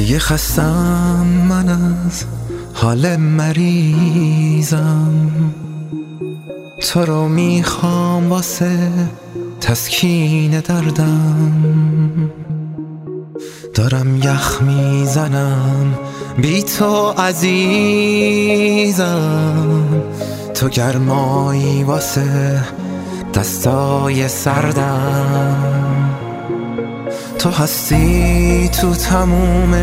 دیگه خستم من از حال مریضم، تو رو میخوام واسه تسکین دردم. دارم یخ میزنم بی تو عزیزم، تو گرمایی واسه دستای سردم. تو هستی تو تموم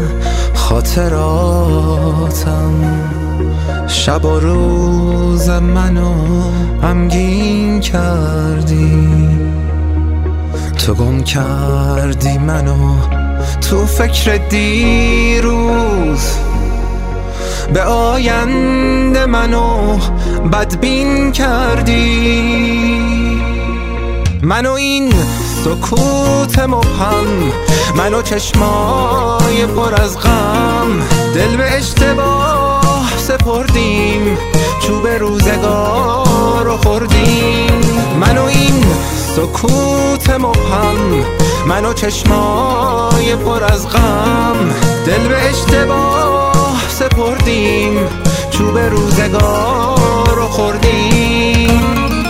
خاطراتم، شب و روز منو غمگین کردی. تو گم کردی منو تو فکر دیروز، به آینده منو بدبین کردی. منو این سکوت مبهم، منو چشمای پر از غم، دل به اشتباه سپردیم، چوب روزگار رو خوردیم. منو این سکوت مبهم، منو چشمای پر از غم، دل به اشتباه سپردیم، چوب روزگار رو خوردیم.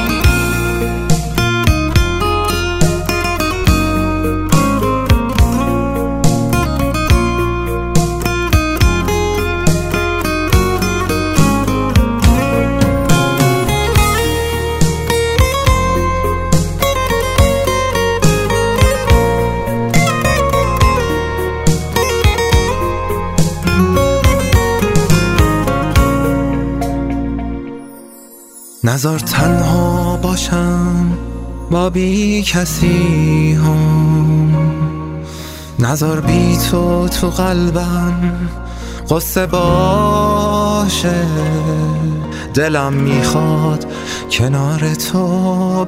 نذار تنها باشم با بی کسی هم، نذار بی تو تو قلبم قصه باشه. دلم میخواد کنار تو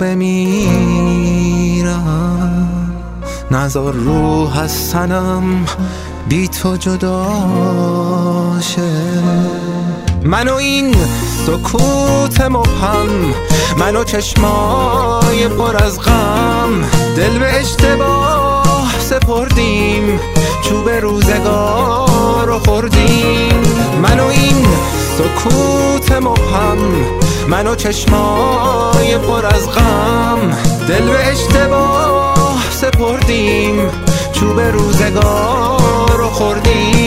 بمیرم، نذار روح از تنم بی تو جدا شه. منو این سکوت مبهم، منو چشمای پر از غم، دل به اشتباه سپردیم، چوب روزگار رو خوردیم. منو این سکوت مبهم، منو چشمای پر از غم، دل به اشتباه سپردیم، چوب روزگار رو خوردیم.